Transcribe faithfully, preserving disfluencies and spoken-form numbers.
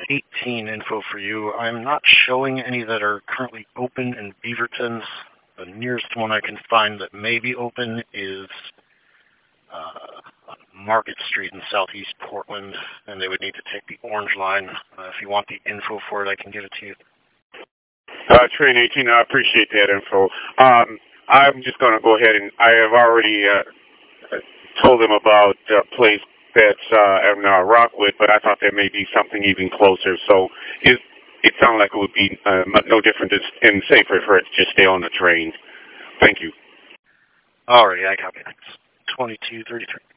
eighteen info for you. I'm not showing any that are currently open in Beaverton. The nearest one I can find that may be open is uh, on Market Street in southeast Portland, and they would need to take the orange line. Uh, if you want the info for it, I can give it to you. Uh, Train eighteen, I appreciate that info. Um, I'm just going to go ahead and I have already uh, told them about a place that's uh, in uh, Rockwood, but I thought there may be something even closer. So it, it sounded like it would be uh, no different and safer for it to just stay on the train. Thank you. All right, I copy. twenty-two thirty-three.